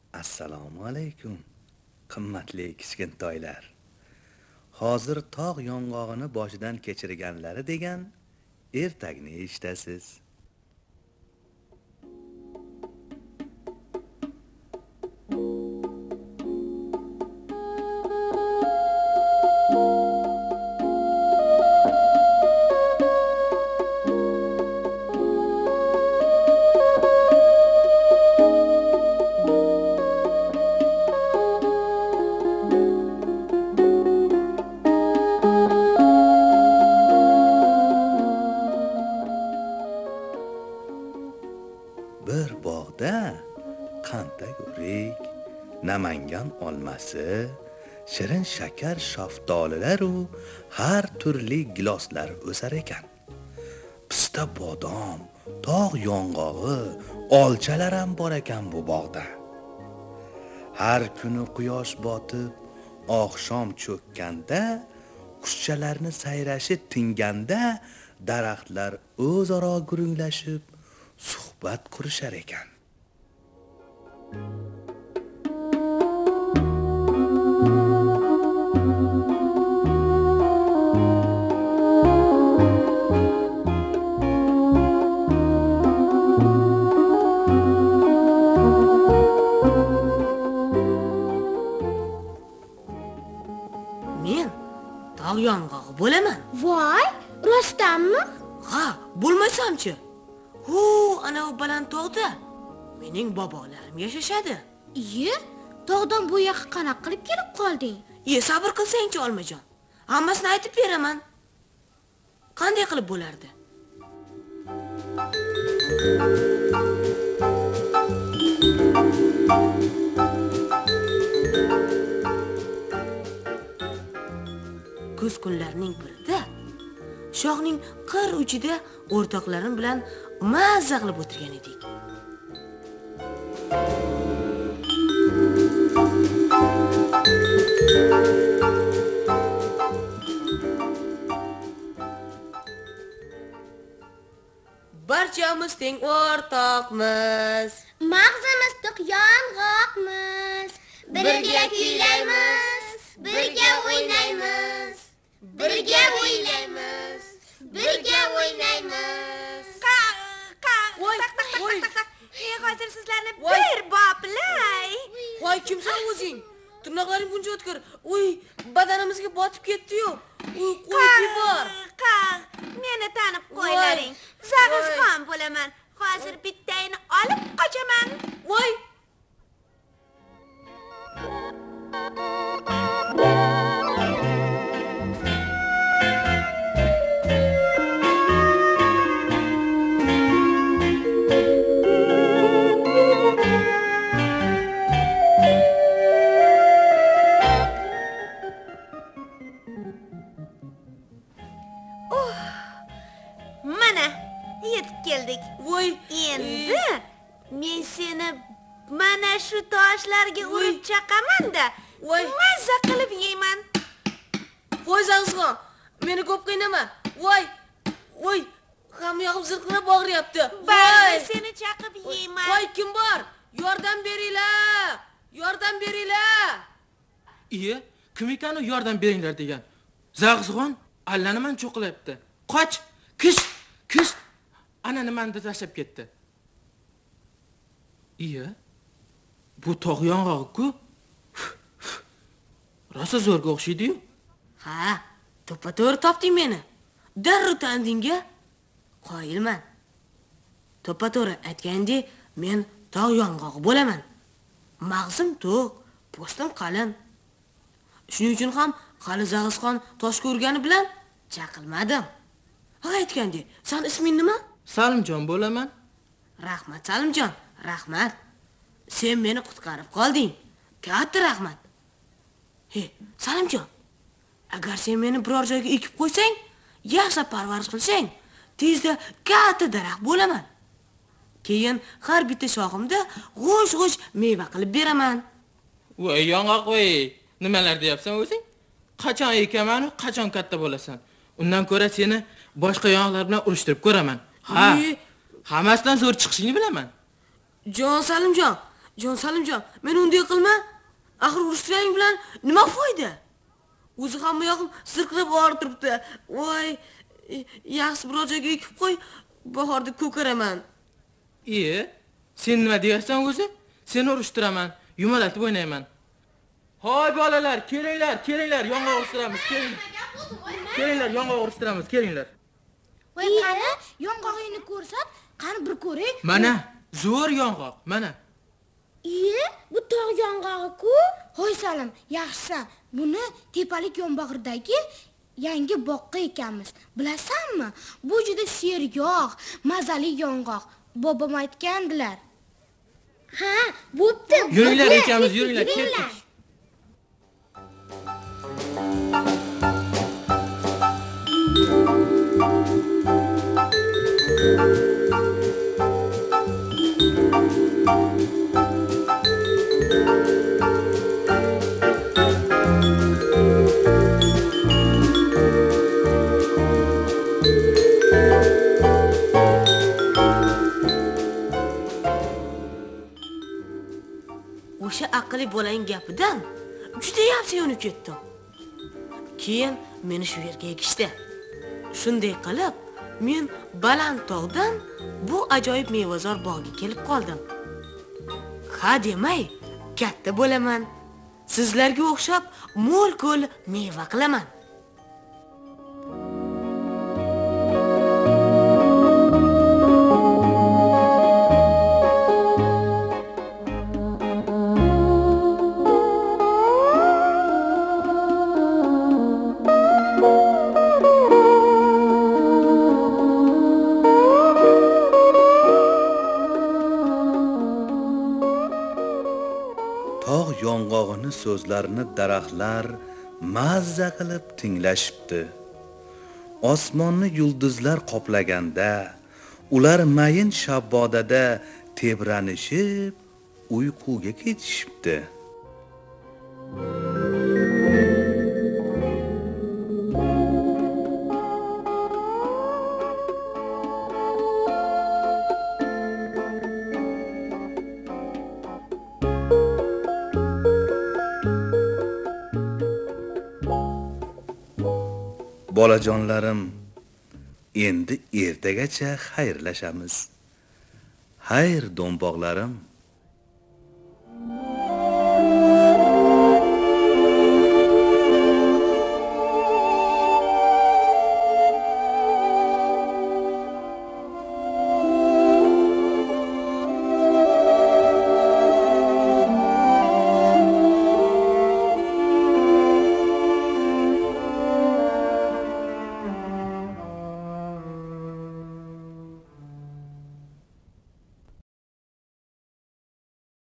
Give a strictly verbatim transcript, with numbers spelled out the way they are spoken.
Assalomu alaykum, qimmatli kichkintoylar. Hozir tog' yong'og'ini boshidan kechirganlari degan ertakni eshitasiz. Bir bog'da qantak o'rik, namangan olmasi, shirin shakar shaftolilar u har turli giloslar o'sar ekan. Pista bodom, tog' yong'og'i, olchalar ham bor ekan bu bog'da. Har kuni quyosh botib, oqshom cho'kkanda, qushchalarni sayrashi tinganda daraxtlar o'zaro gurunglashib suhbat qurishar ekan. Men tog' yong'og'i bo'laman. Voy, rostdanmi? Ha, bo'lmasam-chi? Hu, ana u baland tog'da mening bobolarim yashashadi. Iye, tog'dan bu yoqqa qanaqa qilib kelib qolding? Ye, sabr qilsang-chi, Olmajon. Hammasini aytib beraman. Qanday qilib bo'lardi? Kuz kunlarining birida shoxning qir uchida o'rtoqlarim bilan mazza qilib o'tirgan edik. Barchamiz teng o'rtoqmiz. Mag'zimiz to'q yong'oqmiz. Birga kuylaymiz, birga o'ynaymiz. Birga o'ynaymiz, birga o'ynaymiz. Voy, voy. Ey, hozir sizlarni Voy. bir boplay. Voy, kimsan o'zing? Tirnoqlaring buncha o'tkir. Uy, badanimizga botib ketdi-yu. Uy, qo'yib yubor. Qaq, meni tanib qo'ylaring. Zag'izxon bo'laman. Hozir bittayni olib qochaman. Voy. Mana, yetib keldik. Voy. Endi men seni mana shu toshlarga urib chaqaman-da, Voy. mazza qilib yeyman. Voy, Zag'izxon, meni ko'p qiynama. Voy. Voy, hamma yoqim zirqirab og'riyapti. Barda seni chaqib yeyman. Voy, kim bor? Yordam beringlar. Yordam beringlar. Iye, kim ekan u yordam beringlar degan? Zag'izxon allaniman cho'qilayapti. Qoch, kish, kish. Ana nimani tashlab ketdi. Iye, bu tog' yong'og'i-ku. Rosa zo'rga o'xshaydi-yu. Ha, to'ppa-to'g'ri topding meni. Darrov tandingga qoyilman. To'ppa-to'g'ri aytgandek, men tog' yong'og'i bo'laman. Mag'zim to'q, postim qalin. Shuning uchun ham hali Zag'izxon toshga urgani bilan chaqilmadim. Ha, aytgandek, sen isming nima? Salimjon bo'laman. Rahmat, Salimjon, rahmat. Sen meni qutqarib qolding. Katta rahmat. He, Salimjon, agar sen meni biror joyga ekib qo'ysang, yaxshi parvarish qilsang, tezda katta daraxt bo'laman. Keyin har bitta shoximda g'ush-g'ush meva qilib beraman. Voy yong'oq voy, nimalar deyapsan o'zing? Qachon ekaman, qachon katta bo'lasan? Undan ko'ra seni boshqa yong'oqlar bilan urushtirib ko'raman. Ha. Uy. Hammasidan zo'r chiqishingni bilaman. Jon Salimjon, Jon Salimjon, meni unday qilma. Axir urushtirang bilan nima foyda? O'zi hamma yoqim sirqirab og'rib turibdi. Voy, yaxshi biror joyga ekib qo'y, bahorda ko'karaman. Iye, sen nima deyapsan o'zi? Seni urushtiraman, yumalatib o'ynayman. Hoy bolalar, kelinglar, kelinglar, yong'oq urishtiramiz, keling. Kelinglar, yong'oq urishtiramiz, kelinglar. Voy, qani, yong'og'ingni ko'rsat, qani bir ko'ray. Mana, zo'r yong'oq, mana. Iye, bu tog' yong'og'i-ku. Hoy Salim, yaxshisan. Buni tepalik yonbag'ridagi yangi boqqa ekanmiz. Bilasanmi? Bu juda seryoq, mazali yong'oq. Bobom aytgandilar. Ha, bo'pti. Yuringlar ekamiz, yuringlar, ketdik. O'sha aqlli bolaning gapidan juda ham sevinib ketdim. Keyin meni shu yerga ekishdi. Shunday qilib, men baland tog'dan bu ajoyib mevazor bog'ga kelib qoldim. Ha demay, katta bo'laman. Sizlarga o'xshab mo'l-ko'l meva qilaman. Tog' yong'og'ini so'zlarini daraxtlar mazza qilib tinglashibdi. Osmonni yulduzlar qoplaganda, ular mayin shabbodada tebranishib, uyquga ketishibdi. Bolajonlarim, endi ertagacha xayrlashamiz. Xayr, do'mboqlarim.